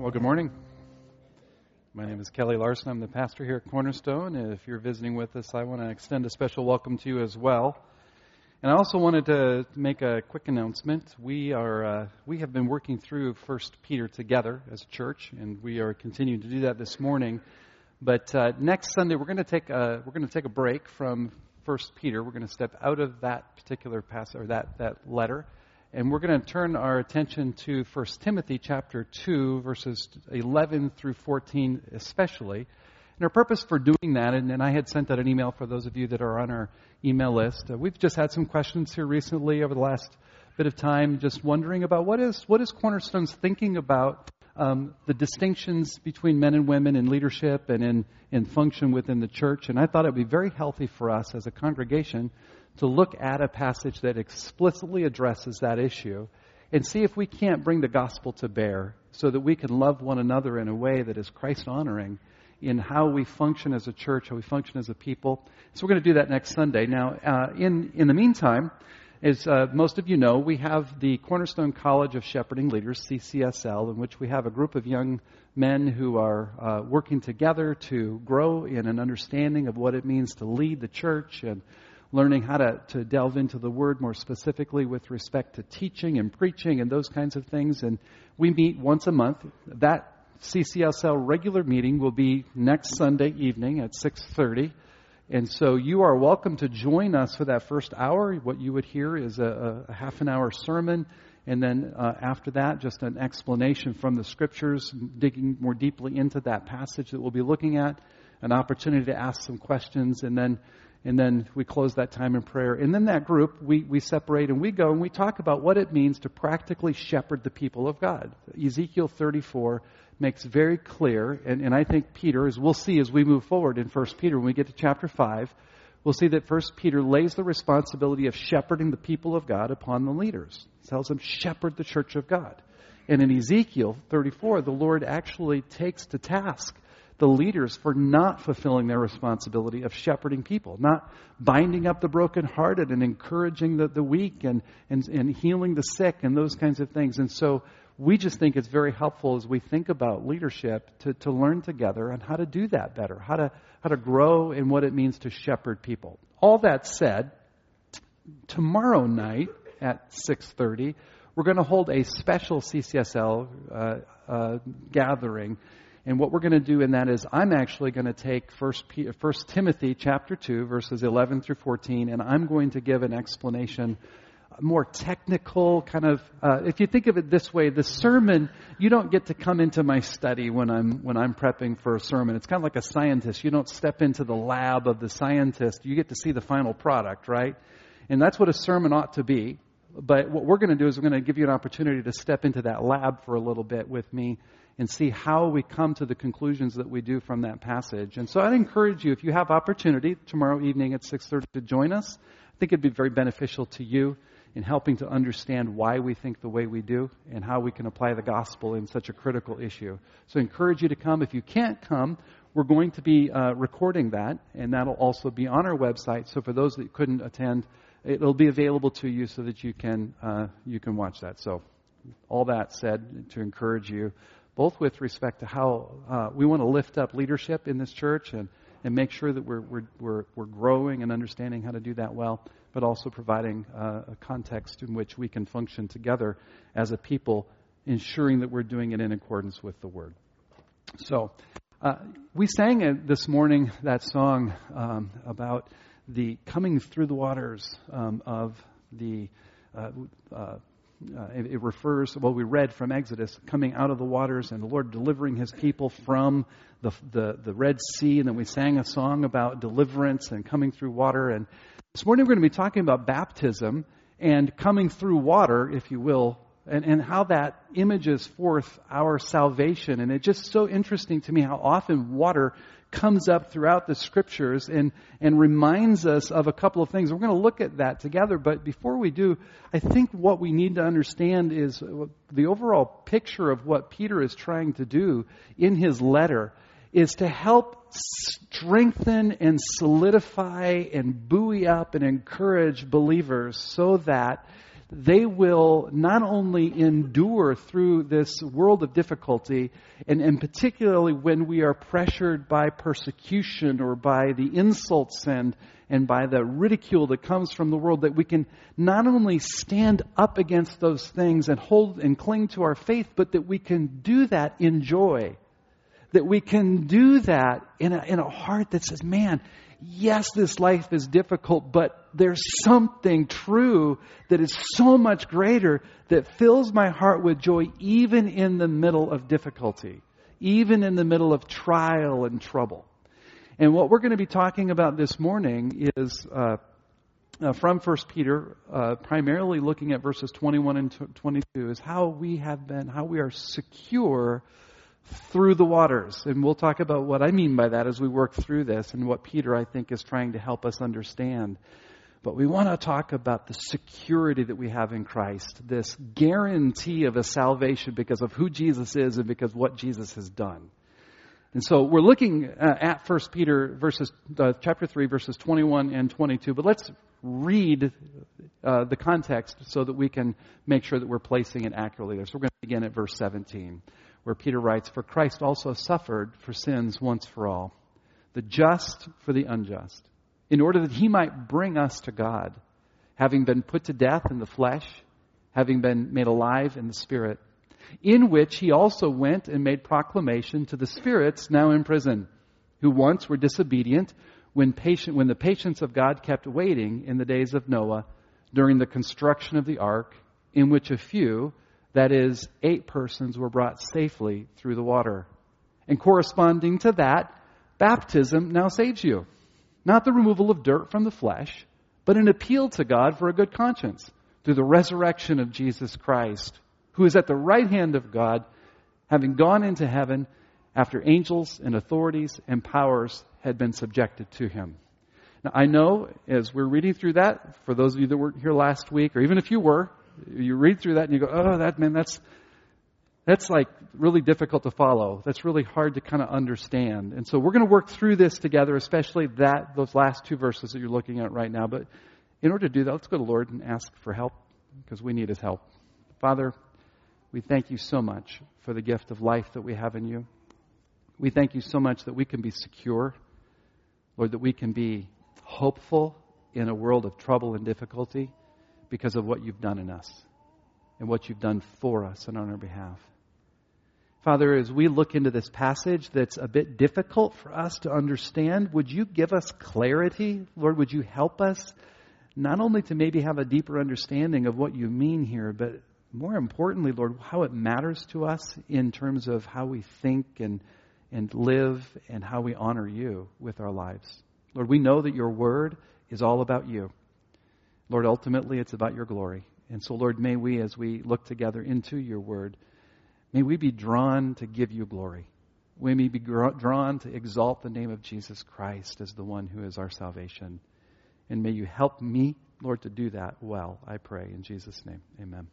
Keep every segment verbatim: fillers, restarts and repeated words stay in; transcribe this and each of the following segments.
Well, good morning. My name is Kelly Larson. I'm the pastor here at Cornerstone. And if you're visiting with us, I want to extend a special welcome to you as well. And I also wanted to make a quick announcement. We are uh, we have been working through First Peter together as a church, and we are continuing to do that this morning. But uh, next Sunday, we're going to take a we're going to take a break from First Peter. We're going to step out of that particular passage or that that letter. And we're going to turn our attention to First Timothy chapter two, verses eleven through fourteen especially. And our purpose for doing that, and, and I had sent out an email for those of you that are on our email list. Uh, we've just had some questions here recently over the last bit of time, just wondering about what is what is Cornerstone's thinking about um, the distinctions between men and women in leadership and in, in function within the church. And I thought it would be very healthy for us as a congregation to look at a passage that explicitly addresses that issue and see if we can't bring the gospel to bear so that we can love one another in a way that is Christ-honoring in how we function as a church, how we function as a people. So we're going to do that next Sunday. Now, uh, in, in the meantime, as uh, most of you know, we have the Cornerstone College of Shepherding Leaders, C C S L, in which we have a group of young men who are uh, working together to grow in an understanding of what it means to lead the church and learning how to, to delve into the Word more specifically with respect to teaching and preaching and those kinds of things. And we meet once a month. That C C S L regular meeting will be next Sunday evening at six thirty. And so you are welcome to join us for that first hour. What you would hear is a, a half an hour sermon. And then uh, after that, just an explanation from the Scriptures, digging more deeply into that passage that we'll be looking at, an opportunity to ask some questions, and then And then we close that time in prayer. And then that group, we, we separate and we go and we talk about what it means to practically shepherd the people of God. Ezekiel thirty-four makes very clear, and, and I think Peter, as we'll see as we move forward in First Peter, when we get to chapter five, we'll see that First Peter lays the responsibility of shepherding the people of God upon the leaders. It tells them, shepherd the church of God. And in Ezekiel thirty-four, the Lord actually takes to task the leaders for not fulfilling their responsibility of shepherding people, not binding up the brokenhearted and encouraging the, the weak and, and, and healing the sick and those kinds of things. And so we just think it's very helpful as we think about leadership to, to learn together on how to do that better, how to how to grow in what it means to shepherd people. All that said, tomorrow night at six thirty, we're going to hold a special C C S L uh, uh, gathering. And what we're going to do in that is I'm actually going to take First First Timothy chapter two, verses eleven through fourteen, and I'm going to give an explanation, more technical kind of, uh, if you think of it this way, the sermon, you don't get to come into my study when I'm when I'm prepping for a sermon. It's kind of like a scientist. You don't step into the lab of the scientist. You get to see the final product, right? And that's what a sermon ought to be. But what we're going to do is we're going to give you an opportunity to step into that lab for a little bit with me and see how we come to the conclusions that we do from that passage. And so I'd encourage you, if you have opportunity tomorrow evening at six thirty to join us, I think it'd be very beneficial to you in helping to understand why we think the way we do and how we can apply the gospel in such a critical issue. So I encourage you to come. If you can't come, we're going to be uh, recording that, and that'll also be on our website. So for those that couldn't attend, it'll be available to you so that you can uh, you can watch that. So all that said, to encourage you, both with respect to how uh, we want to lift up leadership in this church and, and make sure that we're, we're we're we're growing and understanding how to do that well, but also providing uh, a context in which we can function together as a people, ensuring that we're doing it in accordance with the Word. So uh, we sang it this morning, that song um, about the coming through the waters um, of the uh, uh, Uh, it, it refers, well, we read from Exodus, coming out of the waters and the Lord delivering His people from the, the, the Red Sea. And then we sang a song about deliverance and coming through water. And this morning we're going to be talking about baptism and coming through water, if you will, and, and how that images forth our salvation. And it's just so interesting to me how often water comes up throughout the Scriptures and, and reminds us of a couple of things. We're going to look at that together, but before we do, I think what we need to understand is the overall picture of what Peter is trying to do in his letter is to help strengthen and solidify and buoy up and encourage believers so that they will not only endure through this world of difficulty, and, and particularly when we are pressured by persecution or by the insults and, and by the ridicule that comes from the world, that we can not only stand up against those things and hold and cling to our faith, but that we can do that in joy. That we can do that in a, in a heart that says, man, yes, this life is difficult, but there's something true that is so much greater that fills my heart with joy even in the middle of difficulty, even in the middle of trial and trouble. And what we're going to be talking about this morning is uh, uh, from First Peter, uh, primarily looking at verses twenty-one and twenty-two, is how we have been, how we are secure through the waters. And we'll talk about what I mean by that as we work through this and what Peter, I think, is trying to help us understand. But we want to talk about the security that we have in Christ, this guarantee of a salvation because of who Jesus is and because of what Jesus has done. And so we're looking uh, at First Peter verses, uh, chapter three, verses twenty-one and twenty-two. But let's read uh, the context so that we can make sure that we're placing it accurately there. So we're going to begin at verse seventeen. Where Peter writes, "For Christ also suffered for sins once for all, the just for the unjust, in order that he might bring us to God, having been put to death in the flesh, having been made alive in the Spirit, in which he also went and made proclamation to the spirits now in prison, who once were disobedient, when patient, when the patience of God kept waiting in the days of Noah, during the construction of the ark, in which a few, that is, eight persons, were brought safely through the water. And corresponding to that, baptism now saves you. Not the removal of dirt from the flesh, but an appeal to God for a good conscience through the resurrection of Jesus Christ, who is at the right hand of God, having gone into heaven after angels and authorities and powers had been subjected to him." Now, I know as we're reading through that, for those of you that weren't here last week, or even if you were, you read through that and you go, oh, that man, that's that's like really difficult to follow. That's really hard to kind of understand. And so we're going to work through this together, especially that those last two verses that you're looking at right now. But in order to do that, let's go to the Lord and ask for help because we need his help. Father, we thank you so much for the gift of life that we have in you. We thank you so much that we can be secure, Lord, that we can be hopeful in a world of trouble and difficulty, because of what you've done in us and what you've done for us and on our behalf. Father, as we look into this passage that's a bit difficult for us to understand, would you give us clarity? Lord, would you help us not only to maybe have a deeper understanding of what you mean here, but more importantly, Lord, how it matters to us in terms of how we think and, and live and how we honor you with our lives. Lord, we know that your word is all about you. Lord, ultimately, it's about your glory. And so, Lord, may we, as we look together into your word, may we be drawn to give you glory. We may be drawn to exalt the name of Jesus Christ as the one who is our salvation. And may you help me, Lord, to do that well, I pray. In Jesus' name, amen.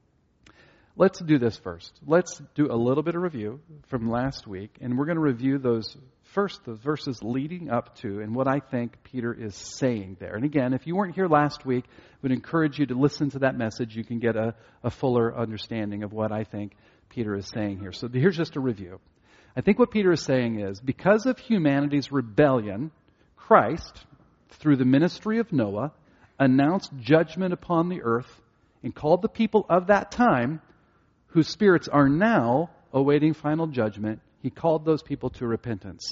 Let's do this first. Let's do a little bit of review from last week. And we're going to review those first, the verses leading up to and what I think Peter is saying there. And again, if you weren't here last week, I would encourage you to listen to that message. You can get a, a fuller understanding of what I think Peter is saying here. So here's just a review. I think what Peter is saying is, because of humanity's rebellion, Christ, through the ministry of Noah, announced judgment upon the earth and called the people of that time, whose spirits are now awaiting final judgment, he called those people to repentance.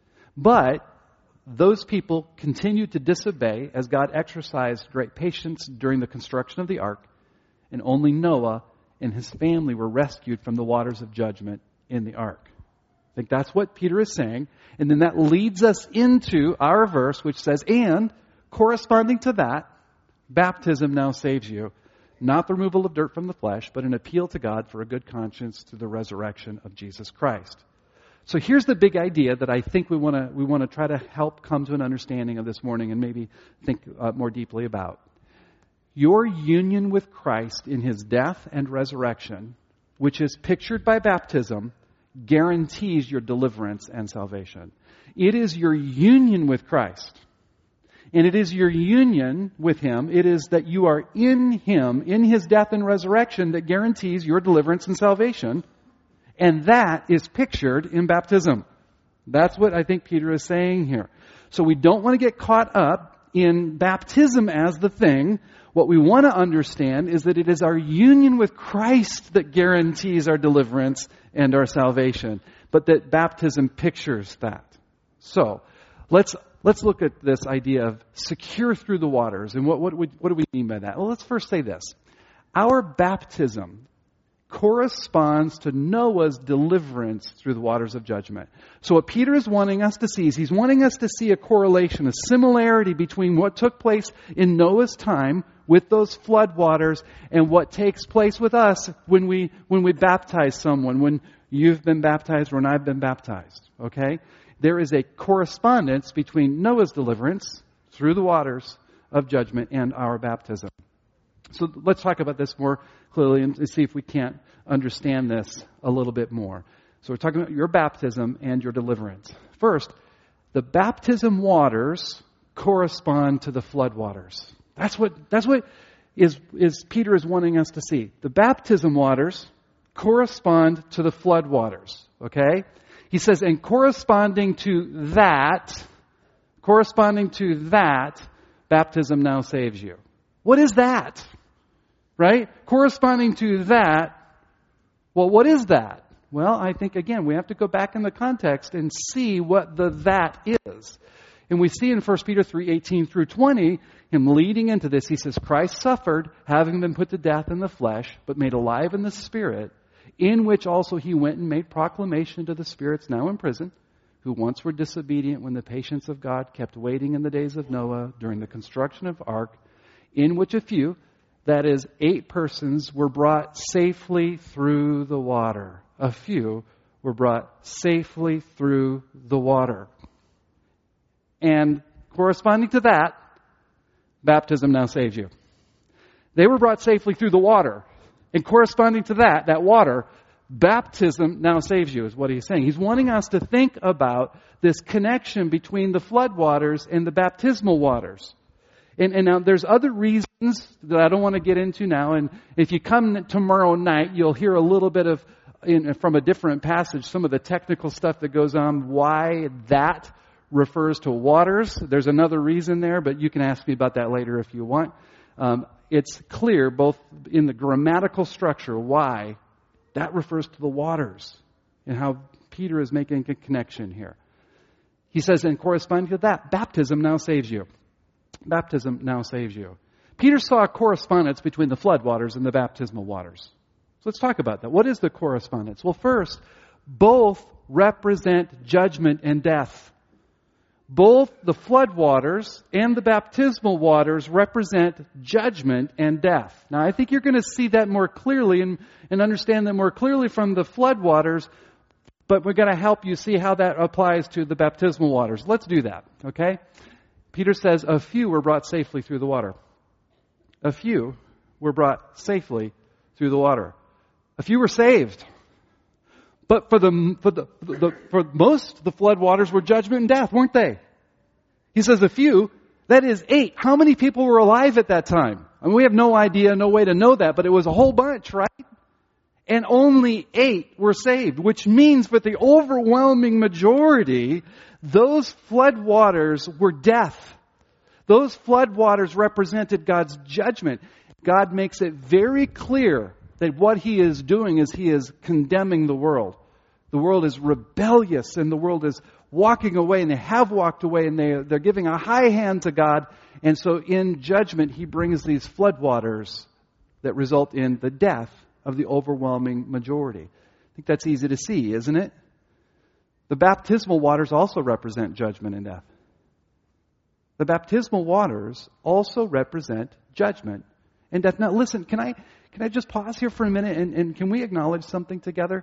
But those people continued to disobey as God exercised great patience during the construction of the ark, and only Noah and his family were rescued from the waters of judgment in the ark. I think that's what Peter is saying. And then that leads us into our verse, which says, and corresponding to that, baptism now saves you. Not the removal of dirt from the flesh, but an appeal to God for a good conscience through the resurrection of Jesus Christ. So here's the big idea that I think we want to we want to try to help come to an understanding of this morning and maybe think uh, more deeply about. Your union with Christ in his death and resurrection, which is pictured by baptism, guarantees your deliverance and salvation. It is your union with Christ. And it is your union with Him, it is that you are in Him, in His death and resurrection, that guarantees your deliverance and salvation. And that is pictured in baptism. That's what I think Peter is saying here. So we don't want to get caught up in baptism as the thing. What we want to understand is that it is our union with Christ that guarantees our deliverance and our salvation. But that baptism pictures that. So, let's let's look at this idea of secure through the waters. And what, what, what do we mean by that? Well, let's first say this. Our baptism corresponds to Noah's deliverance through the waters of judgment. So what Peter is wanting us to see is he's wanting us to see a correlation, a similarity between what took place in Noah's time with those flood waters and what takes place with us when we when we baptize someone, when you've been baptized or when I've been baptized. Okay? There is a correspondence between Noah's deliverance through the waters of judgment and our baptism. So let's talk about this more clearly and see if we can't understand this a little bit more. So we're talking about your baptism and your deliverance. First, the baptism waters correspond to the flood waters. That's what that's what is is Peter is wanting us to see. The baptism waters correspond to the flood waters. Okay? He says, and corresponding to that, corresponding to that, baptism now saves you. What is that? Right? Corresponding to that, well, what is that? Well, I think, again, we have to go back in the context and see what the that is. And we see in First Peter three, eighteen through twenty, him leading into this. He says, Christ suffered, having been put to death in the flesh, but made alive in the Spirit, in which also He went and made proclamation to the spirits now in prison, who once were disobedient when the patience of God kept waiting in the days of Noah during the construction of ark, in which a few, that is, eight persons, were brought safely through the water. A few were brought safely through the water. And corresponding to that, baptism now saves you. They were brought safely through the water. And corresponding to that, that water, baptism now saves you, is what he's saying. He's wanting us to think about this connection between the flood waters and the baptismal waters. And, and now there's other reasons that I don't want to get into now. And if you come tomorrow night, you'll hear a little bit of, in, from a different passage, some of the technical stuff that goes on, why that refers to waters. There's another reason there, but you can ask me about that later if you want. Um, it's clear, both in the grammatical structure, why that refers to the waters and how Peter is making a connection here. He says, and corresponding to that, baptism now saves you. Baptism now saves you. Peter saw a correspondence between the flood waters and the baptismal waters. So let's talk about that. What is the correspondence? Well, first, both represent judgment and death. Both the flood waters and the baptismal waters represent judgment and death. Now, I think you're going to see that more clearly and, and understand that more clearly from the flood waters, but we're going to help you see how that applies to the baptismal waters. Let's do that, okay? Peter says, a few were brought safely through the water. A few were brought safely through the water. A few were saved. But for the for the, the for most, the flood waters were judgment and death, weren't they? He says a few, that is eight. How many people were alive at that time? I mean, we have no idea, no way to know that, but it was a whole bunch, right? And only eight were saved, which means for the overwhelming majority, those flood waters were death. Those flood waters represented God's judgment. God makes it very clear that what He is doing is He is condemning the world. The world is rebellious and the world is walking away, and they have walked away, and they, they're giving a high hand to God. And so in judgment, He brings these floodwaters that result in the death of the overwhelming majority. I think that's easy to see, isn't it? The baptismal waters also represent judgment and death. The baptismal waters also represent judgment and death. Now listen, can I can I just pause here for a minute and, and can we acknowledge something together?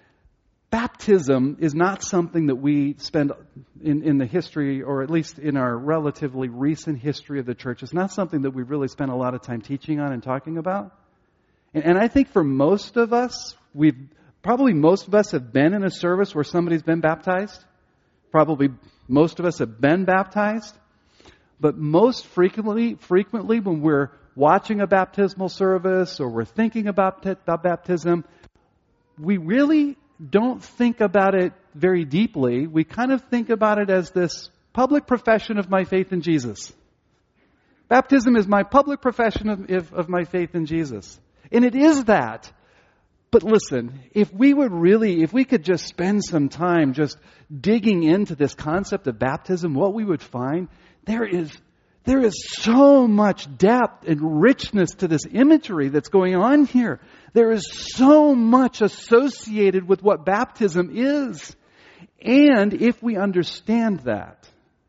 Baptism is not something that we spend in, in the history, or at least in our relatively recent history of the church. It's not something that we really spent a lot of time teaching on and talking about. And, and I think for most of us, we've probably most of us have been in a service where somebody's been baptized. Probably most of us have been baptized. But most frequently, frequently when we're watching a baptismal service or we're thinking about, about baptism, we really don't think about it very deeply. We kind of think about it as this public profession of my faith in Jesus. Baptism is my public profession of, of my faith in Jesus. And it is that. But listen, if we would really, if we could just spend some time just digging into this concept of baptism, what we would find, there is, there is so much depth and richness to this imagery that's going on here. There is so much associated with what baptism is. And if we understand that,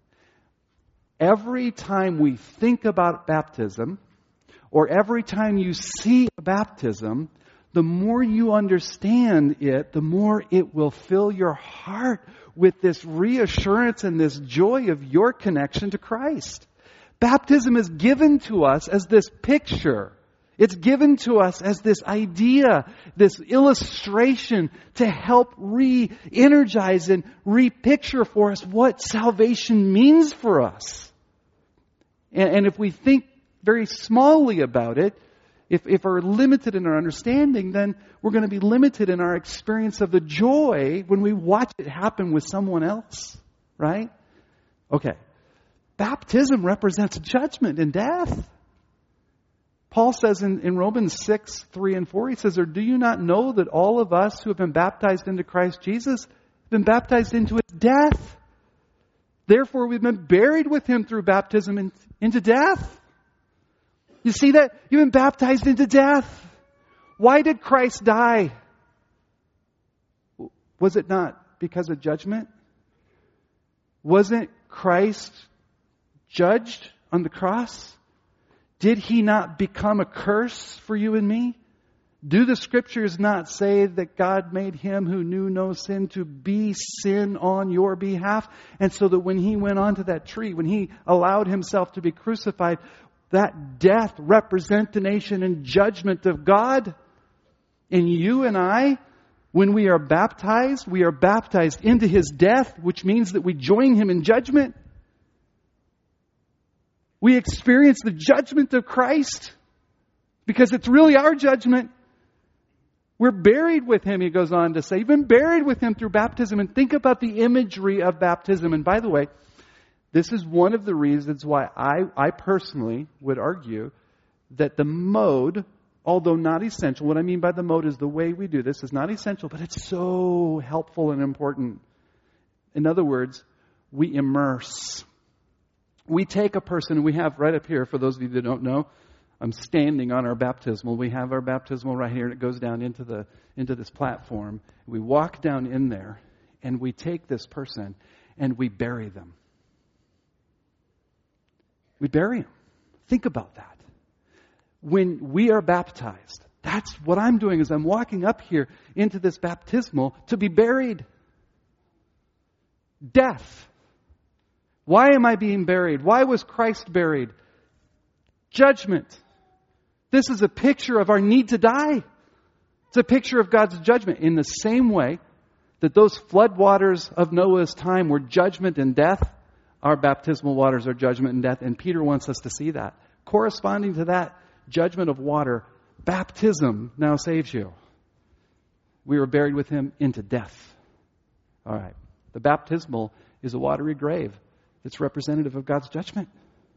every time we think about baptism, or every time you see a baptism, the more you understand it, the more it will fill your heart with this reassurance and this joy of your connection to Christ. Baptism is given to us as this picture. It's given to us as this idea, this illustration to help re-energize and re-picture for us what salvation means for us. And, and if we think very smallly about it, If, if we're limited in our understanding, then we're going to be limited in our experience of the joy when we watch it happen with someone else. Right? Okay. Baptism represents judgment and death. Paul says in, in Romans six, three and four, he says, "Or do you not know that all of us who have been baptized into Christ Jesus have been baptized into His death? Therefore we've been buried with Him through baptism in, into death." You see that? You've been baptized into death. Why did Christ die? Was it not because of judgment? Wasn't Christ judged on the cross? Did He not become a curse for you and me? Do the Scriptures not say that God made Him who knew no sin to be sin on your behalf? And so that when He went onto that tree, when He allowed Himself to be crucified, that death representation and judgment of God. And you and I, when we are baptized, we are baptized into His death, which means that we join Him in judgment. We experience the judgment of Christ because it's really our judgment. We're buried with Him, he goes on to say. You've been buried with Him through baptism. And think about the imagery of baptism. And by the way, this is one of the reasons why I, I personally would argue that the mode, although not essential, what I mean by the mode is the way we do this is not essential, but it's so helpful and important. In other words, we immerse. We take a person, and we have right up here, for those of you that don't know, I'm standing on our baptismal. We have our baptismal right here, and it goes down into the into this platform. We walk down in there, and we take this person, and we bury them. We bury them. Think about that. When we are baptized, that's what I'm doing is I'm walking up here into this baptismal to be buried. Death. Why am I being buried? Why was Christ buried? Judgment. This is a picture of our need to die. It's a picture of God's judgment. In the same way that those floodwaters of Noah's time were judgment and death, our baptismal waters are judgment and death, and Peter wants us to see that. Corresponding to that judgment of water, baptism now saves you. We were buried with Him into death. All right. The baptismal is a watery grave that's representative of God's judgment.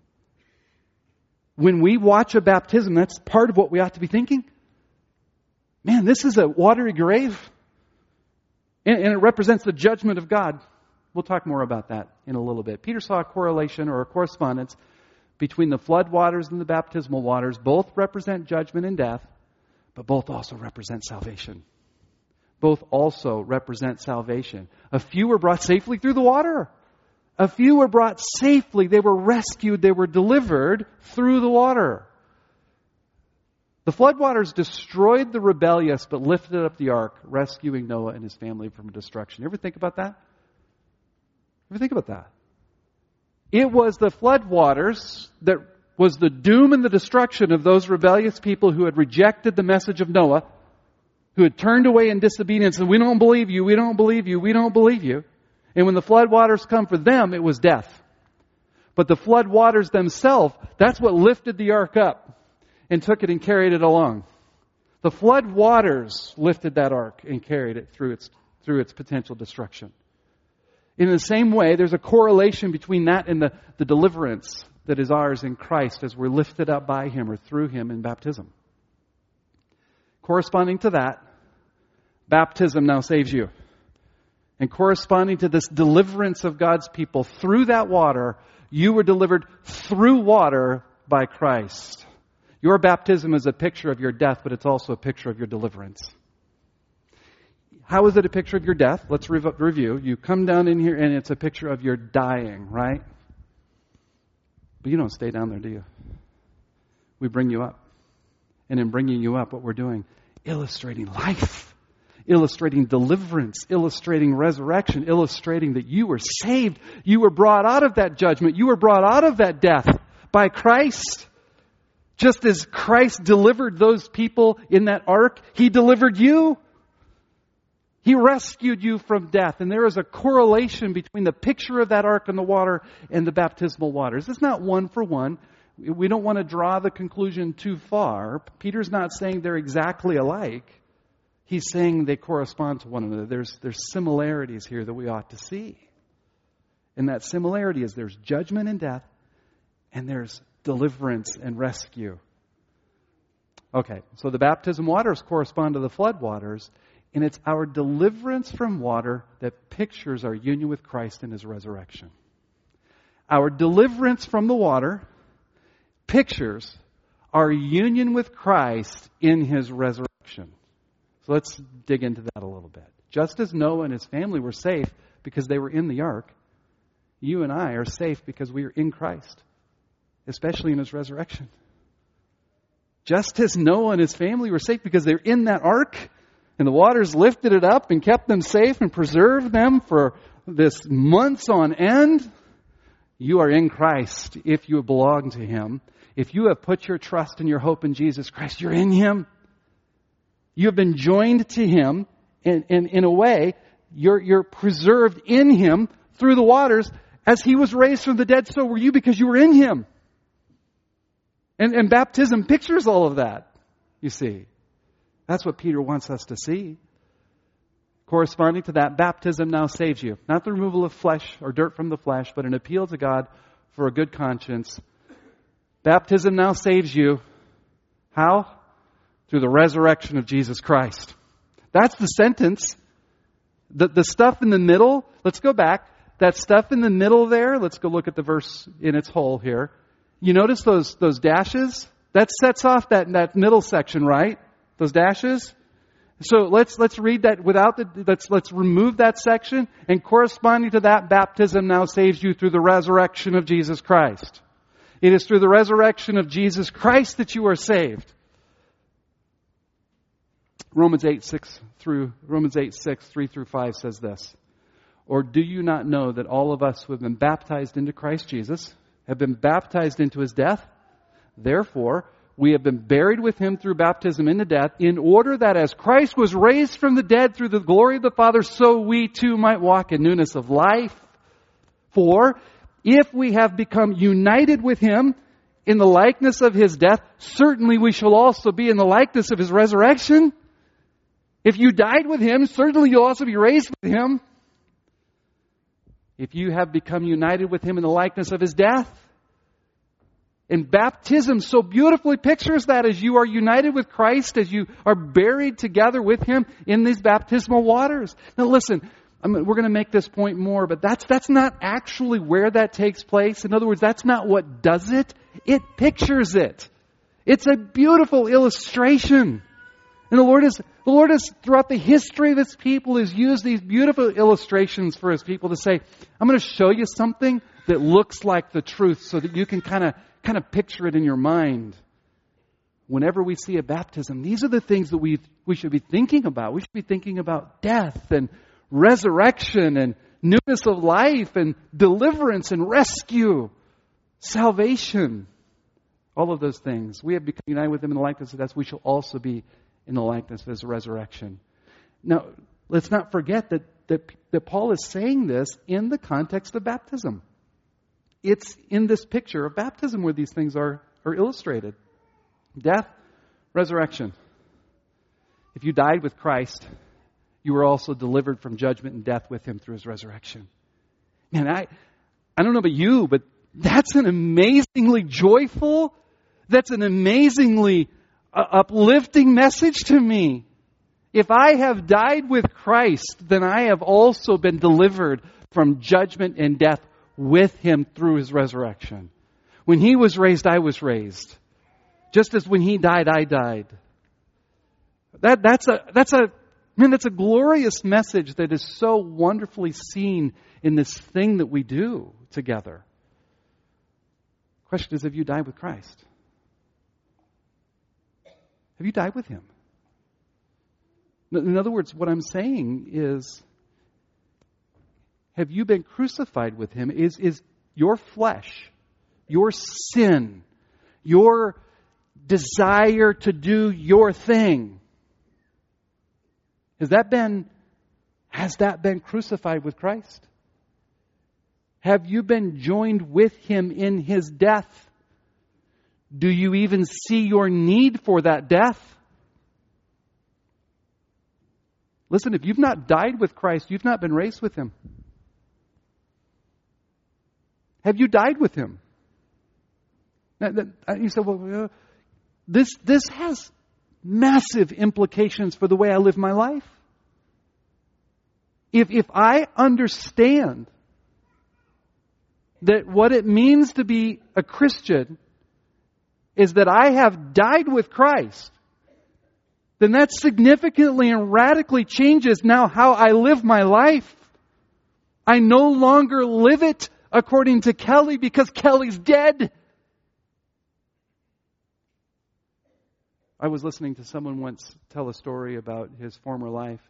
When we watch a baptism, that's part of what we ought to be thinking. Man, this is a watery grave. And, and it represents the judgment of God. We'll talk more about that in a little bit. Peter saw a correlation or a correspondence between the flood waters and the baptismal waters. Both represent judgment and death, but both also represent salvation. Both also represent salvation. A few were brought safely through the water. A few were brought safely. They were rescued. They were delivered through the water. The floodwaters destroyed the rebellious, but lifted up the ark, rescuing Noah and his family from destruction. You ever think about that? Ever think about that? It was the floodwaters that was the doom and the destruction of those rebellious people who had rejected the message of Noah, who had turned away in disobedience and we don't believe you, we don't believe you, we don't believe you. And when the floodwaters come for them, it was death. But the flood waters themselves, that's what lifted the ark up and took it and carried it along. The flood waters lifted that ark and carried it through its, through its potential destruction. In the same way, there's a correlation between that and the, the deliverance that is ours in Christ as we're lifted up by Him or through Him in baptism. Corresponding to that, baptism now saves you. And corresponding to this deliverance of God's people through that water, you were delivered through water by Christ. Your baptism is a picture of your death, but it's also a picture of your deliverance. How is it a picture of your death? Let's re- review. You come down in here and it's a picture of your dying, right? But you don't stay down there, do you? We bring you up. And in bringing you up, what we're doing, illustrating life, illustrating deliverance, illustrating resurrection, illustrating that you were saved. You were brought out of that judgment. You were brought out of that death by Christ. Just as Christ delivered those people in that ark, He delivered you. He rescued you from death. And there is a correlation between the picture of that ark in the water and the baptismal waters. It's not one for one. We don't want to draw the conclusion too far. Peter's not saying they're exactly alike. He's saying they correspond to one another. There's, there's similarities here that we ought to see. And that similarity is there's judgment and death, and there's deliverance and rescue. Okay, so the baptism waters correspond to the flood waters, and it's our deliverance from water that pictures our union with Christ in His resurrection. Our deliverance from the water pictures our union with Christ in His resurrection. So let's dig into that a little bit. Just as Noah and his family were safe because they were in the ark, you and I are safe because we are in Christ, especially in His resurrection. Just as Noah and his family were safe because they're in that ark, and the waters lifted it up and kept them safe and preserved them for this months on end, you are in Christ if you belong to Him. If you have put your trust and your hope in Jesus Christ, you're in Him. You have been joined to Him, and, and in a way, you're, you're preserved in Him through the waters. As He was raised from the dead, so were you because you were in Him. And, and baptism pictures all of that, you see. That's what Peter wants us to see. Corresponding to that, baptism now saves you. Not the removal of flesh or dirt from the flesh, but an appeal to God for a good conscience. Baptism now saves you. How? Through the resurrection of Jesus Christ. That's the sentence. The, the stuff in the middle, let's go back. That stuff in the middle there, let's go look at the verse in its whole here. You notice those those dashes? That sets off that, that middle section, right? Those dashes? So let's let's read that without the let's let's remove that section, and corresponding to that, baptism now saves you through the resurrection of Jesus Christ. It is through the resurrection of Jesus Christ that you are saved. Romans eight six through Romans eight six three through five says this. Or do you not know that all of us who have been baptized into Christ Jesus have been baptized into His death? Therefore, we have been buried with Him through baptism into death, in order that as Christ was raised from the dead through the glory of the Father, so we too might walk in newness of life. For if we have become united with Him in the likeness of His death, certainly we shall also be in the likeness of His resurrection. If you died with Him, certainly you'll also be raised with Him. If you have become united with Him in the likeness of His death. And baptism so beautifully pictures that as you are united with Christ, as you are buried together with Him in these baptismal waters. Now listen, I mean, we're going to make this point more, but that's that's not actually where that takes place. In other words, that's not what does it. It pictures it. It's a beautiful illustration. And the Lord is, the Lord is, throughout the history of His people, has used these beautiful illustrations for His people to say, I'm going to show you something that looks like the truth so that you can kind of kind of picture it in your mind. Whenever we see a baptism, these are the things that we we should be thinking about. We should be thinking about death and resurrection and newness of life and deliverance and rescue, salvation, all of those things. We have become united with Him in the likeness of death. We shall also be in the likeness of His resurrection. Now, let's not forget that, that, that Paul is saying this in the context of baptism. it's in this picture of baptism where these things are, are illustrated. Death, resurrection. If you died with Christ, you were also delivered from judgment and death with Him through His resurrection. Man, I, I don't know about you, but that's an amazingly joyful, that's an amazingly uh, uplifting message to me. If I have died with Christ, then I have also been delivered from judgment and death with Him through His resurrection. When He was raised, I was raised. Just as when He died, I died. That, that's a, that's a, man, that's a glorious message that is so wonderfully seen in this thing that we do together. The question is, have you died with Christ? Have you died with Him? In other words, what I'm saying is, have you been crucified with Him? Is, is your flesh, your sin, your desire to do your thing, has that been, has that been crucified with Christ? Have you been joined with Him in His death? Do you even see your need for that death? Listen, if you've not died with Christ, you've not been raised with Him. Have you died with Him? Now, that, you say, well, uh, this, this has massive implications for the way I live my life. If, if I understand that what it means to be a Christian is that I have died with Christ, then that significantly and radically changes now how I live my life. I no longer live it according to Kelly because Kelly's dead. I was listening to someone once tell a story about his former life.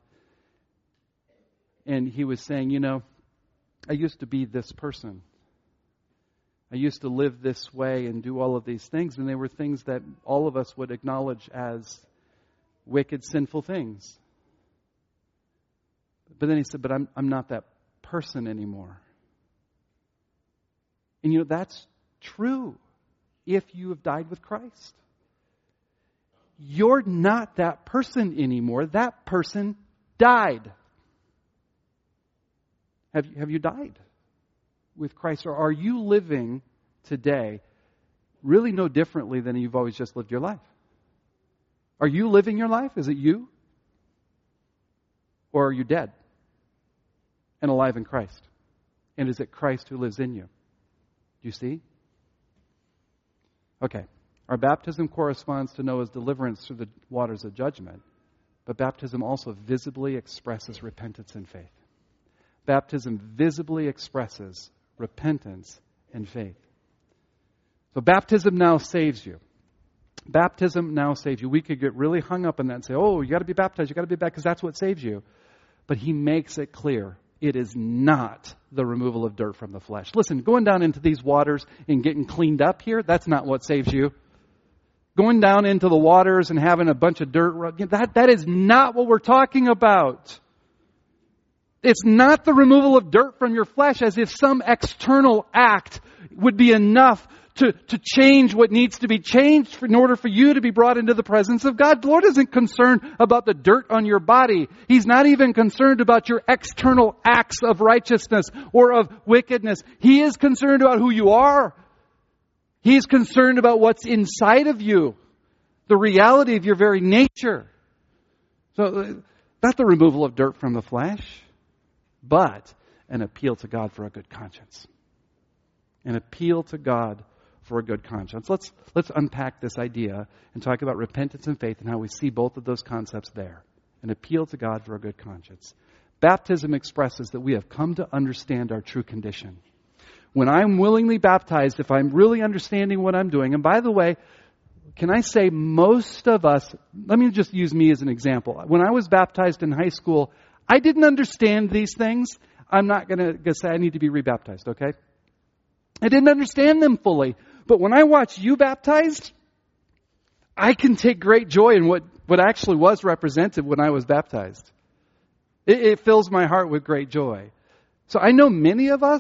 And he was saying, you know, I used to be this person. I used to live this way and do all of these things. And they were things that all of us would acknowledge as wicked, sinful things. But then he said, but I'm, I'm not that person anymore. And you know, that's true if you have died with Christ. You're not that person anymore. That person died. Have you, have you died with Christ? Or are you living today really no differently than you've always just lived your life? Are you living your life? Is it you? Or are you dead and alive in Christ? And is it Christ who lives in you? Do you see? Okay. Our baptism corresponds to Noah's deliverance through the waters of judgment. But baptism also visibly expresses repentance and faith. Baptism visibly expresses repentance and faith. So baptism now saves you. Baptism now saves you. We could get really hung up on that and say, oh, you got to be baptized, you got to be baptized because that's what saves you. But he makes it clear it is not the removal of dirt from the flesh. Listen, going down into these waters and getting cleaned up here, that's not what saves you. Going down into the waters and having a bunch of dirt, that, that is not what we're talking about. It's not the removal of dirt from your flesh as if some external act would be enough to, to change what needs to be changed in order for you to be brought into the presence of God. The Lord isn't concerned about the dirt on your body. He's not even concerned about your external acts of righteousness or of wickedness. He is concerned about who you are. He's concerned about what's inside of you, the reality of your very nature. So, not the removal of dirt from the flesh, but an appeal to God for a good conscience. An appeal to God for a good conscience. Let's let's unpack this idea and talk about repentance and faith and how we see both of those concepts there. An appeal to God for a good conscience. Baptism expresses that we have come to understand our true condition. When I'm willingly baptized, if I'm really understanding what I'm doing, and by the way, can I say most of us, let me just use me as an example. When I was baptized in high school, I didn't understand these things. I'm not going to say I need to be rebaptized, okay? I didn't understand them fully. But when I watch you baptized, I can take great joy in what, what actually was represented when I was baptized. It, it fills my heart with great joy. So I know many of us,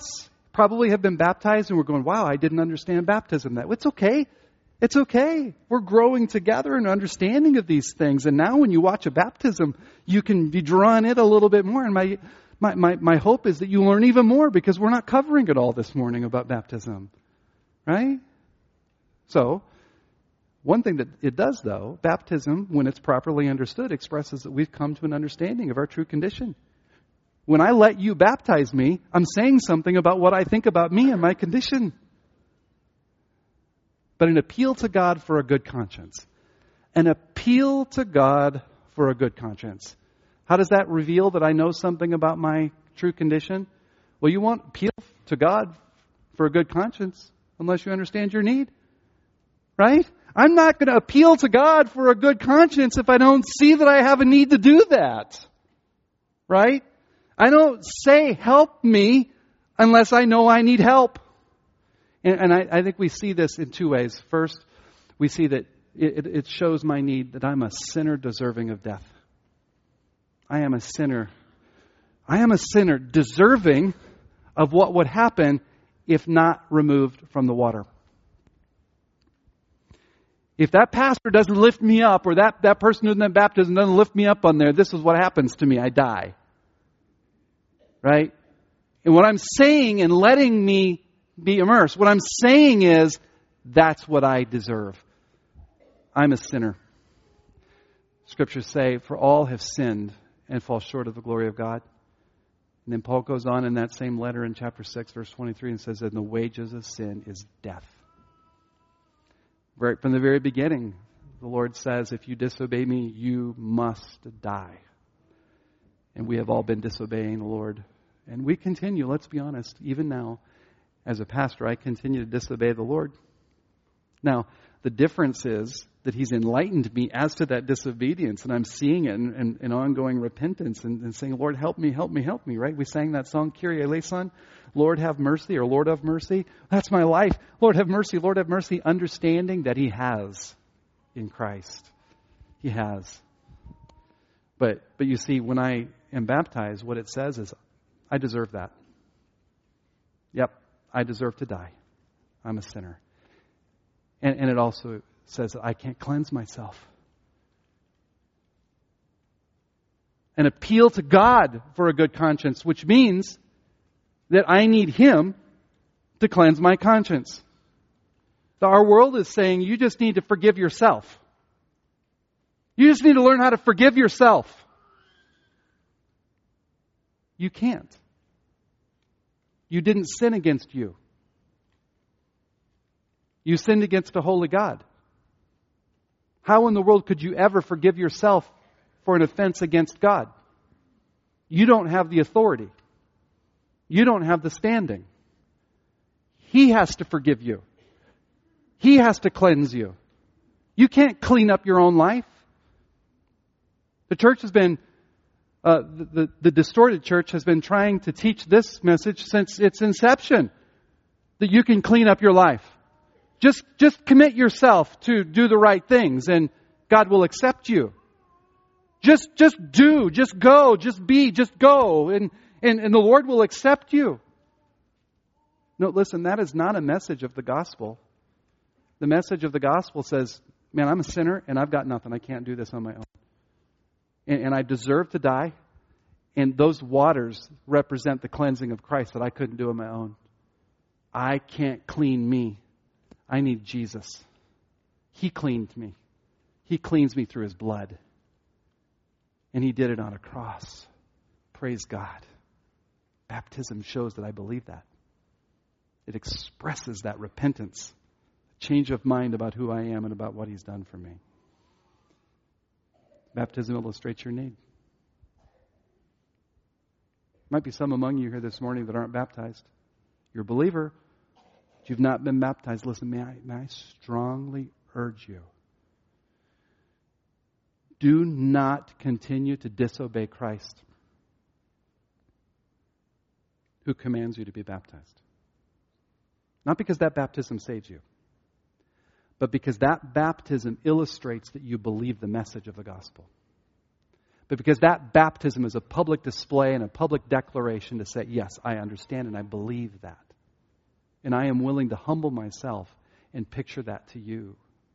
probably have been baptized and we're going, wow, I didn't understand baptism. That It's okay. It's okay. We're growing together in understanding of these things. And now when you watch a baptism, you can be drawn in a little bit more. And my, my, my, my hope is that you learn even more, because we're not covering it all this morning about baptism. Right? So, one thing that it does, though, baptism, when it's properly understood, expresses that we've come to an understanding of our true condition. When I let you baptize me, I'm saying something about what I think about me and my condition. But an appeal to God for a good conscience. An appeal to God for a good conscience. How does that reveal that I know something about my true condition? Well, you won't appeal to God for a good conscience unless you understand your need. Right? I'm not going to appeal to God for a good conscience if I don't see that I have a need to do that. Right? I don't say, help me, unless I know I need help. And, and I, I think we see this in two ways. First, we see that it, it shows my need, that I'm a sinner deserving of death. I am a sinner. I am a sinner deserving of what would happen if not removed from the water. If that pastor doesn't lift me up, or that, that person doing that baptism doesn't lift me up on there, this is what happens to me. I die. Right? And what I'm saying and letting me be immersed, what I'm saying is, that's what I deserve. I'm a sinner. Scriptures say, for all have sinned and fall short of the glory of God. And then Paul goes on in that same letter in chapter six, verse twenty-three, and says that the wages of sin is death. Right from the very beginning, the Lord says, if you disobey me, you must die. And we have all been disobeying the Lord. And we continue, let's be honest, even now, as a pastor, I continue to disobey the Lord. Now, the difference is that He's enlightened me as to that disobedience, and I'm seeing it in, in, in ongoing repentance and, and saying, Lord, help me, help me, help me, right? We sang that song, Kyrie eleison, Lord have mercy, or Lord have mercy. That's my life. Lord have mercy, Lord have mercy, understanding that He has in Christ. He has. But, but you see, when I am baptized, what it says is, I deserve that. Yep, I deserve to die. I'm a sinner. And, and it also says that I can't cleanse myself. An appeal to God for a good conscience, which means that I need Him to cleanse my conscience. So our world is saying you just need to forgive yourself. You just need to learn how to forgive yourself. You can't. You didn't sin against you. You sinned against a holy God. How in the world could you ever forgive yourself for an offense against God? You don't have the authority. You don't have the standing. He has to forgive you. He has to cleanse you. You can't clean up your own life. The church has been, uh, the, the, the distorted church has been trying to teach this message since its inception. That you can clean up your life. Just, just commit yourself to do the right things and God will accept you. Just, just do, just go, just be, just go, and, and, and the Lord will accept you. No, listen, that is not a message of the gospel. The message of the gospel says, man, I'm a sinner and I've got nothing. I can't do this on my own. And, and I deserve to die. And those waters represent the cleansing of Christ that I couldn't do on my own. I can't clean me. I need Jesus. He cleaned me. He cleans me through His blood. And He did it on a cross. Praise God. Baptism shows that I believe that. It expresses that repentance, change of mind about who I am and about what He's done for me. Baptism illustrates your need. Might be some among you here this morning that aren't baptized. You're a believer. If you've not been baptized, listen, may I, may I strongly urge you. Do not continue to disobey Christ, who commands you to be baptized. Not because that baptism saves you, but because that baptism illustrates that you believe the message of the gospel. But because that baptism is a public display and a public declaration to say, yes, I understand and I believe that. And I am willing to humble myself and picture that to you.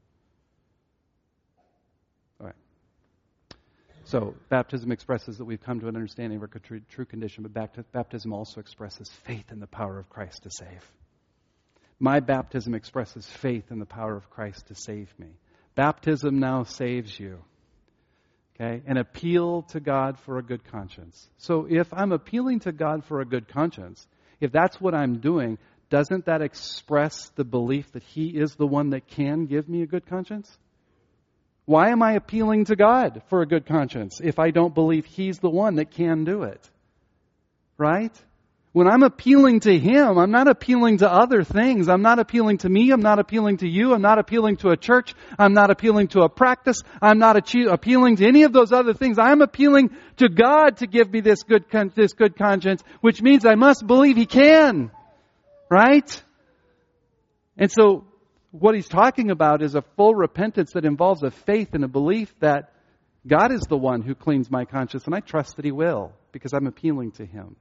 All right. So, baptism expresses that we've come to an understanding of our true, true condition, but baptism also expresses faith in the power of Christ to save. My baptism expresses faith in the power of Christ to save me. Baptism now saves you. Okay? An appeal to God for a good conscience. So if I'm appealing to God for a good conscience, if that's what I'm doing, doesn't that express the belief that He is the one that can give me a good conscience? Why am I appealing to God for a good conscience if I don't believe He's the one that can do it? Right? When I'm appealing to Him, I'm not appealing to other things. I'm not appealing to me. I'm not appealing to you. I'm not appealing to a church. I'm not appealing to a practice. I'm not achieve, appealing to any of those other things. I'm appealing to God to give me this good, this good conscience, which means I must believe He can. Right? And so what he's talking about is a full repentance that involves a faith and a belief that God is the one who cleans my conscience, and I trust that He will because I'm appealing to Him.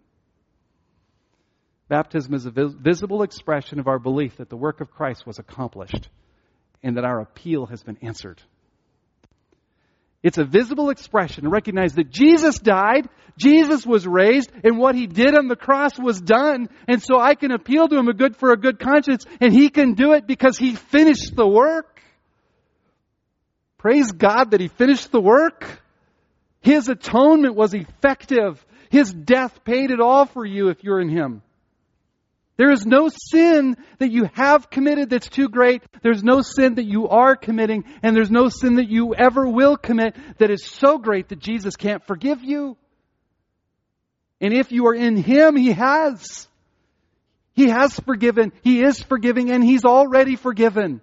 Baptism is a vis- visible expression of our belief that the work of Christ was accomplished and that our appeal has been answered. It's a visible expression to recognize that Jesus died, Jesus was raised, and what He did on the cross was done. And so I can appeal to Him a good for a good conscience, and He can do it because He finished the work. Praise God that He finished the work. His atonement was effective. His death paid it all for you if you're in Him. There is no sin that you have committed that's too great. There's no sin that you are committing. And there's no sin that you ever will commit that is so great that Jesus can't forgive you. And if you are in Him, He has. He has forgiven. He is forgiving, and He's already forgiven.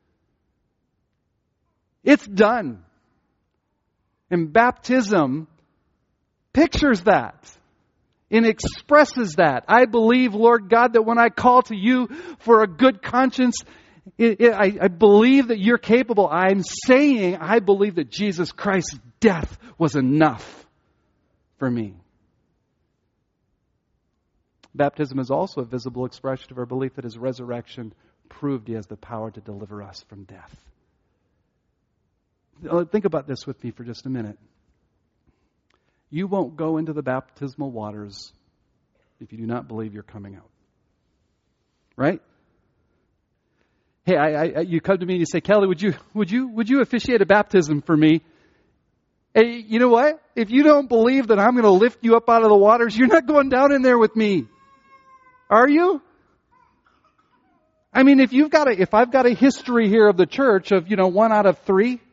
It's done. And baptism pictures that. And expresses that. I believe, Lord God, that when I call to You for a good conscience, it, it, I, I believe that You're capable. I'm saying I believe that Jesus Christ's death was enough for me. Baptism is also a visible expression of our belief that His resurrection proved He has the power to deliver us from death. Think about this with me for just a minute. You won't go into the baptismal waters if you do not believe you're coming out. Right? Hey, I, I, you come to me and you say, Kelly, would you, would you, would you officiate a baptism for me? Hey, you know what? If you don't believe that I'm going to lift you up out of the waters, you're not going down in there with me. Are you? I mean, if you've got a, if I've got a history here of the church of, you know, one out of three,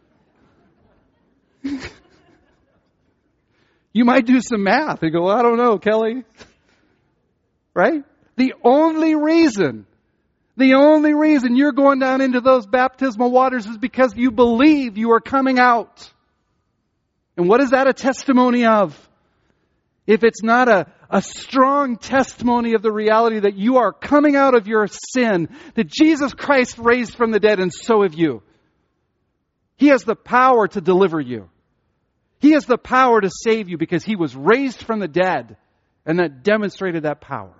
you might do some math and go, I don't know, Kelly. Right? The only reason, the only reason you're going down into those baptismal waters is because you believe you are coming out. And what is that a testimony of? If it's not a, a strong testimony of the reality that you are coming out of your sin, that Jesus Christ raised from the dead, and so have you. He has the power to deliver you. He has the power to save you because He was raised from the dead, and that demonstrated that power.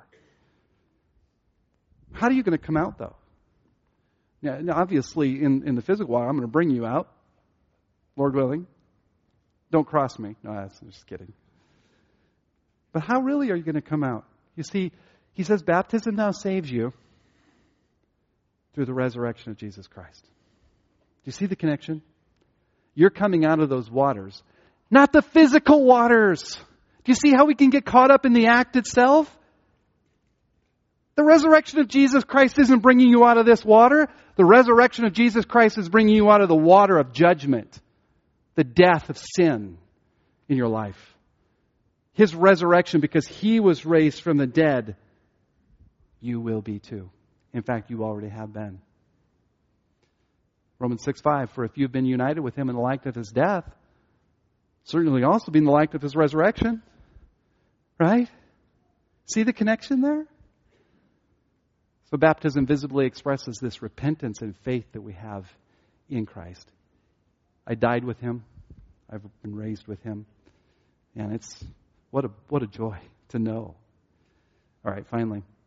How are you going to come out, though? Now, obviously, in, in the physical world, I'm going to bring you out, Lord willing. Don't cross me. No, I'm just kidding. But how really are you going to come out? You see, He says baptism now saves you through the resurrection of Jesus Christ. Do you see the connection? You're coming out of those waters. Not the physical waters. Do you see how we can get caught up in the act itself? The resurrection of Jesus Christ isn't bringing you out of this water. The resurrection of Jesus Christ is bringing you out of the water of judgment. The death of sin in your life. His resurrection, because He was raised from the dead, you will be too. In fact, you already have been. Romans six five, for if you've been united with Him in the likeness of His death, certainly also be in the likeness of His resurrection. Right? See the connection there? So baptism visibly expresses this repentance and faith that we have in Christ. I died with Him. I've been raised with Him. And it's, what a, what a joy to know. All right, finally.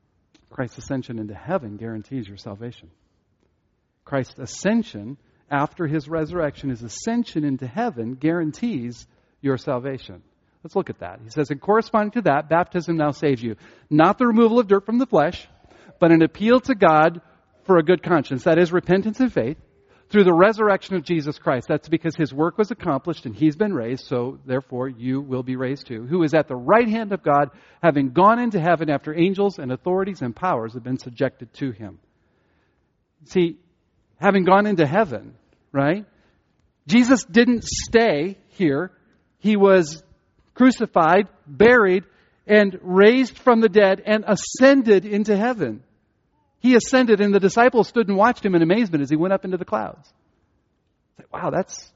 Christ's ascension into heaven guarantees your salvation. Christ's ascension after his resurrection, his ascension into heaven guarantees your salvation. Let's look at that. He says, and corresponding to that, baptism now saves you. Not the removal of dirt from the flesh, but an appeal to God for a good conscience. That is repentance and faith through the resurrection of Jesus Christ. That's because his work was accomplished and he's been raised, so therefore you will be raised too. Who is at the right hand of God, having gone into heaven after angels and authorities and powers have been subjected to him. See, having gone into heaven, right? Jesus didn't stay here. He was crucified, buried, and raised from the dead and ascended into heaven. He ascended and the disciples stood and watched him in amazement as he went up into the clouds. It's like, wow, that's...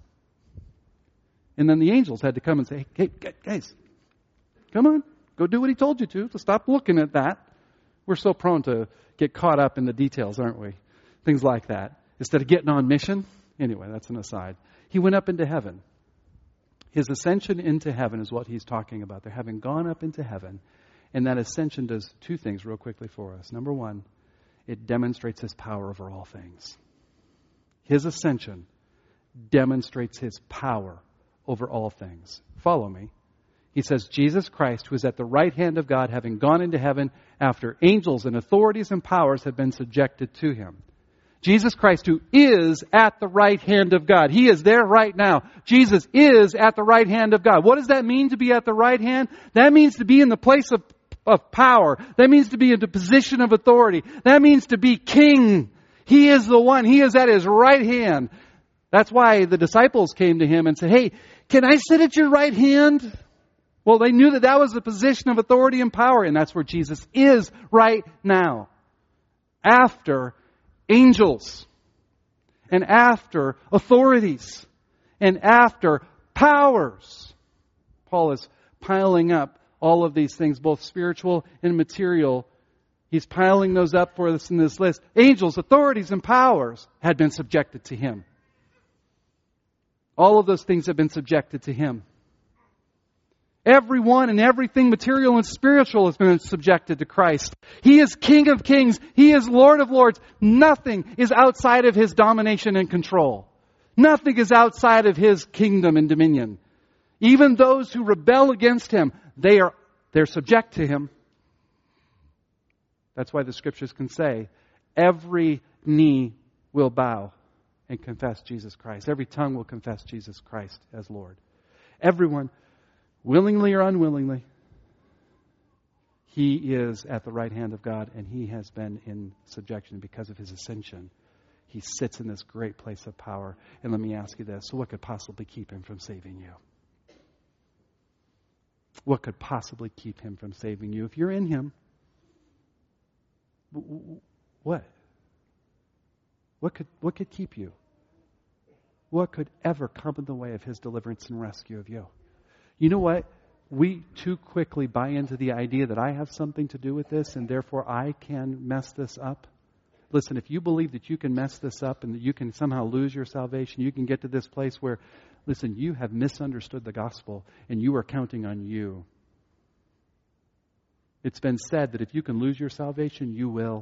And then the angels had to come and say, hey, guys, come on, go do what he told you to. So stop looking at that. We're so prone to get caught up in the details, aren't we? Things like that. Instead of getting on mission. Anyway, that's an aside. He went up into heaven. His ascension into heaven is what he's talking about. They're having gone up into heaven. And that ascension does two things real quickly for us. Number one, it demonstrates his power over all things. His ascension demonstrates his power over all things. Follow me. He says, Jesus Christ, who is at the right hand of God, having gone into heaven after angels and authorities and powers have been subjected to him. Jesus Christ, who is at the right hand of God. He is there right now. Jesus is at the right hand of God. What does that mean to be at the right hand? That means to be in the place of, of power. That means to be in the position of authority. That means to be king. He is the one. He is at his right hand. That's why the disciples came to him and said, hey, can I sit at your right hand? Well, they knew that that was the position of authority and power. And that's where Jesus is right now. After angels, and after authorities, and after powers. Paul is piling up all of these things, both spiritual and material. He's piling those up for us in this list. Angels, authorities, and powers had been subjected to him. All of those things have been subjected to him. Everyone and everything material and spiritual has been subjected to Christ. He is King of kings. He is Lord of lords. Nothing is outside of his domination and control. Nothing is outside of his kingdom and dominion. Even those who rebel against him, they are they're subject to him. That's why the scriptures can say, every knee will bow and confess Jesus Christ. Every tongue will confess Jesus Christ as Lord. Everyone, willingly or unwillingly, he is at the right hand of God and he has been in subjection because of his ascension. He sits in this great place of power. And let me ask you this. So what could possibly keep him from saving you? What could possibly keep him from saving you? If you're in him, what? What could, what could keep you? What could ever come in the way of his deliverance and rescue of you? You know what? We too quickly buy into the idea that I have something to do with this and therefore I can mess this up. Listen, if you believe that you can mess this up and that you can somehow lose your salvation, you can get to this place where, listen, you have misunderstood the gospel and you are counting on you. It's been said that if you can lose your salvation, you will.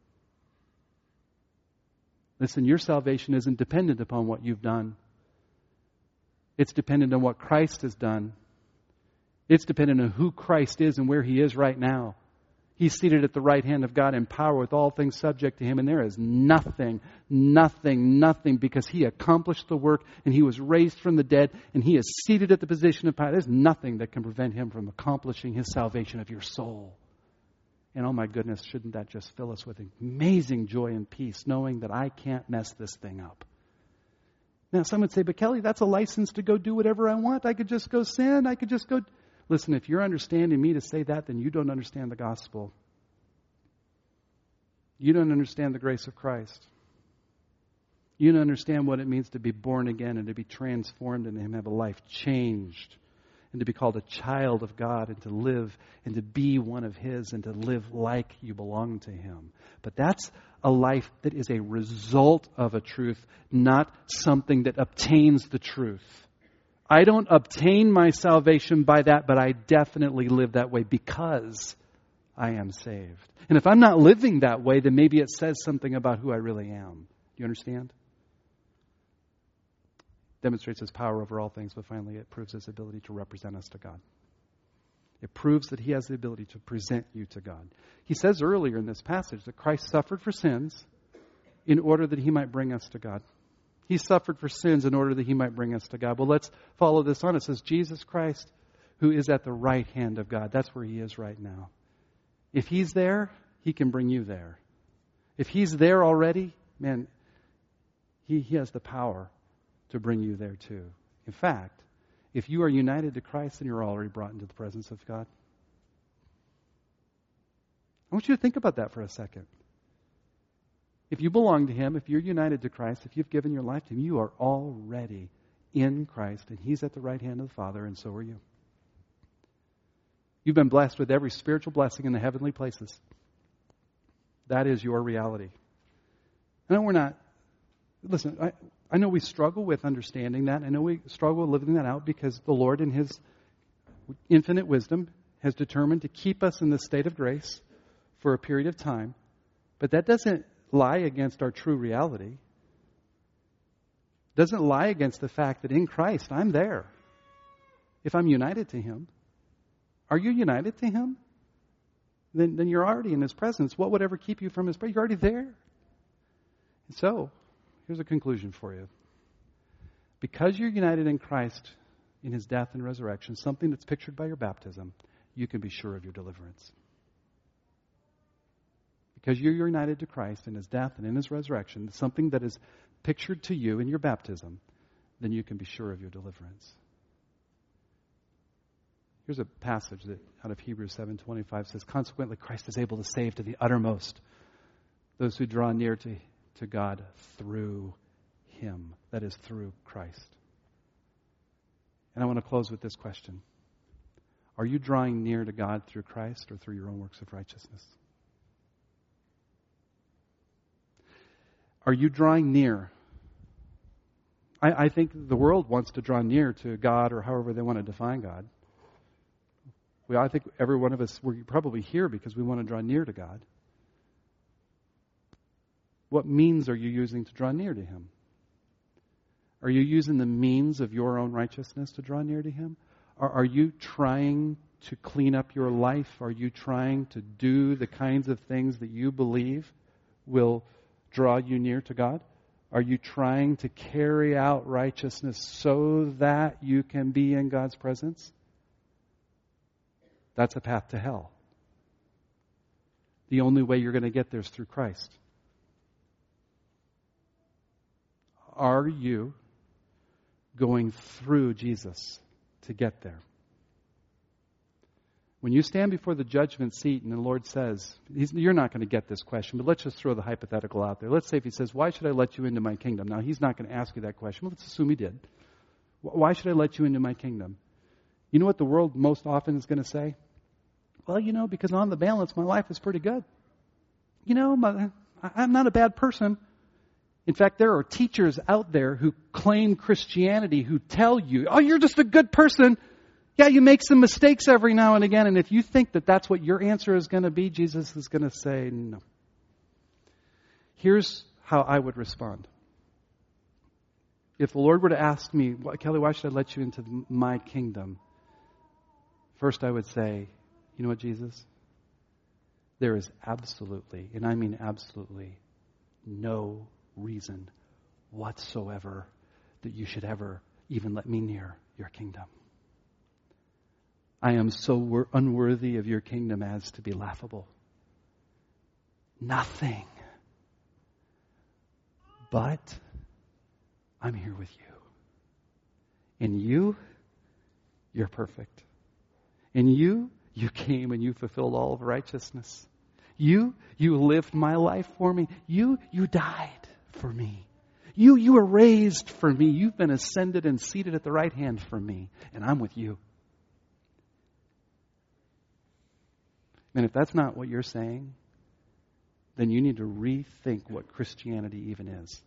Listen, your salvation isn't dependent upon what you've done. It's dependent on what Christ has done. It's dependent on who Christ is and where he is right now. He's seated at the right hand of God in power with all things subject to him. And there is nothing, nothing, nothing because he accomplished the work and he was raised from the dead and he is seated at the position of power. There's nothing that can prevent him from accomplishing his salvation of your soul. And oh my goodness, shouldn't that just fill us with amazing joy and peace knowing that I can't mess this thing up. Now some would say, but Kelly, that's a license to go do whatever I want. I could just go sin. I could just go... Listen, if you're understanding me to say that, then you don't understand the gospel. You don't understand the grace of Christ. You don't understand what it means to be born again and to be transformed and to have a life changed and to be called a child of God and to live and to be one of his and to live like you belong to him. But that's a life that is a result of a truth, not something that obtains the truth. I don't obtain my salvation by that, but I definitely live that way because I am saved. And if I'm not living that way, then maybe it says something about who I really am. Do you understand? Demonstrates his power over all things, but finally it proves his ability to represent us to God. It proves that he has the ability to present you to God. He says earlier in this passage that Christ suffered for sins in order that he might bring us to God. He suffered for sins in order that he might bring us to God. Well, let's follow this on. It says Jesus Christ, who is at the right hand of God. That's where he is right now. If he's there, he can bring you there. If he's there already, man, he, he has the power to bring you there too. In fact, if you are united to Christ, then you're already brought into the presence of God. I want you to think about that for a second. If you belong to him, if you're united to Christ, if you've given your life to him, you are already in Christ, and he's at the right hand of the Father, and so are you. You've been blessed with every spiritual blessing in the heavenly places. That is your reality. I know we're not, listen, I, I know we struggle with understanding that. I know we struggle with living that out because the Lord in his infinite wisdom has determined to keep us in this state of grace for a period of time. But that doesn't lie against our true reality. It doesn't lie against the fact that in Christ I'm there. If I'm united to him. Are you united to him? Then, then you're already in his presence. What would ever keep you from his presence? You're already there. And so, here's a conclusion for you. Because you're united in Christ, in his death and resurrection, something that's pictured by your baptism, you can be sure of your deliverance. Because you're united to Christ in his death and in his resurrection, something that is pictured to you in your baptism, then you can be sure of your deliverance. Here's a passage that out of Hebrews seven twenty-five says, consequently, Christ is able to save to the uttermost those who draw near to, to God through him. That is, through Christ. And I want to close with this question. Are you drawing near to God through Christ or through your own works of righteousness? Are you drawing near? I, I think the world wants to draw near to God, or however they want to define God. We, I think every one of us, we're probably here because we want to draw near to God. What means are you using to draw near to him? Are you using the means of your own righteousness to draw near to him? Or are you trying to clean up your life? Are you trying to do the kinds of things that you believe will draw you near to God? Are you trying to carry out righteousness so that you can be in God's presence? That's a path to hell. The only way you're going to get there is through Christ. Are you going through Jesus to get there? When you stand before the judgment seat and the Lord says, he's, you're not going to get this question, but let's just throw the hypothetical out there. Let's say if he says, why should I let you into my kingdom? Now, he's not going to ask you that question. Well, let's assume he did. Why should I let you into my kingdom? You know what the world most often is going to say? Well, you know, because on the balance, my life is pretty good. You know, my, I'm not a bad person. In fact, there are teachers out there who claim Christianity who tell you, oh, you're just a good person. Yeah, you make some mistakes every now and again. And if you think that that's what your answer is going to be, Jesus is going to say no. Here's how I would respond. If the Lord were to ask me, Kelly, why should I let you into my kingdom? First, I would say, you know what, Jesus? There is absolutely, and I mean absolutely, no reason whatsoever that you should ever even let me near your kingdom. I am so wor- unworthy of your kingdom as to be laughable. Nothing. But I'm here with you. And you, you're perfect. And you, you came and you fulfilled all of righteousness. You, you lived my life for me. You, you died for me. You, you were raised for me. You've been ascended and seated at the right hand for me. And I'm with you. And if that's not what you're saying, then you need to rethink what Christianity even is.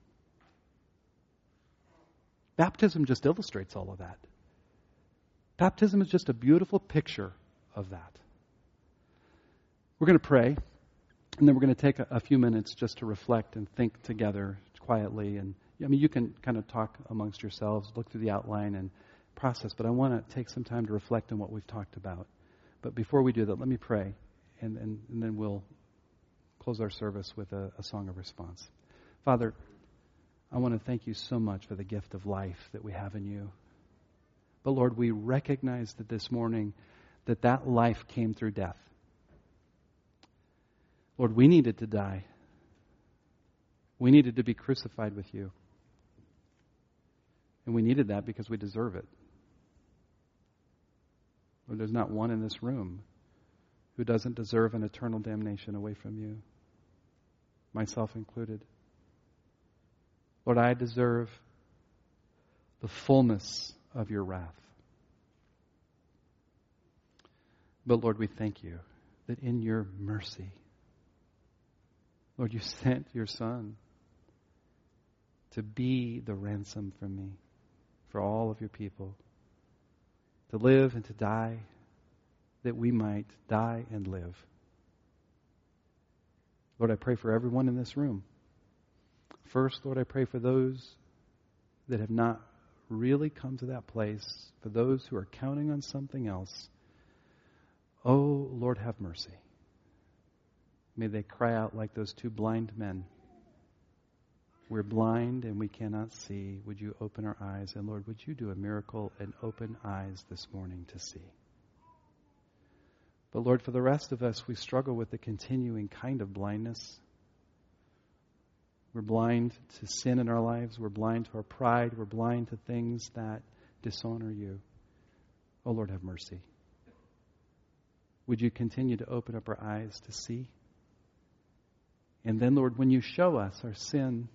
Baptism just illustrates all of that. Baptism is just a beautiful picture of that. We're going to pray, and then we're going to take a, a few minutes just to reflect and think together quietly. And I mean, you can kind of talk amongst yourselves, look through the outline and process, but I want to take some time to reflect on what we've talked about. But before we do that, let me pray, and, and, and then we'll close our service with a, a song of response. Father, I want to thank you so much for the gift of life that we have in you. But Lord, we recognize that this morning that that life came through death. Lord, we needed to die. We needed to be crucified with you. And we needed that because we deserve it. Lord, there's not one in this room who doesn't deserve an eternal damnation away from you, myself included. Lord, I deserve the fullness of your wrath. But Lord, we thank you that in your mercy, Lord, you sent your Son to be the ransom for me, for all of your people, to live and to die, that we might die and live. Lord, I pray for everyone in this room. First, Lord, I pray for those that have not really come to that place, for those who are counting on something else. Oh, Lord, have mercy. May they cry out like those two blind men. We're blind and we cannot see. Would you open our eyes? And Lord, would you do a miracle and open eyes this morning to see? But Lord, for the rest of us, we struggle with the continuing kind of blindness. We're blind to sin in our lives. We're blind to our pride. We're blind to things that dishonor you. Oh, Lord, have mercy. Would you continue to open up our eyes to see? And then, Lord, when you show us our sin,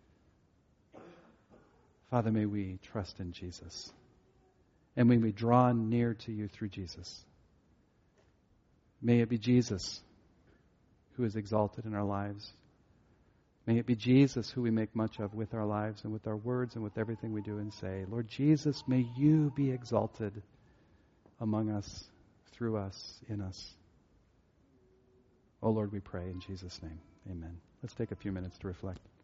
Father, may we trust in Jesus. And may we draw near to you through Jesus. May it be Jesus who is exalted in our lives. May it be Jesus who we make much of with our lives and with our words and with everything we do and say. Lord Jesus, may you be exalted among us, through us, in us. Oh Lord, we pray in Jesus' name. Amen. Let's take a few minutes to reflect.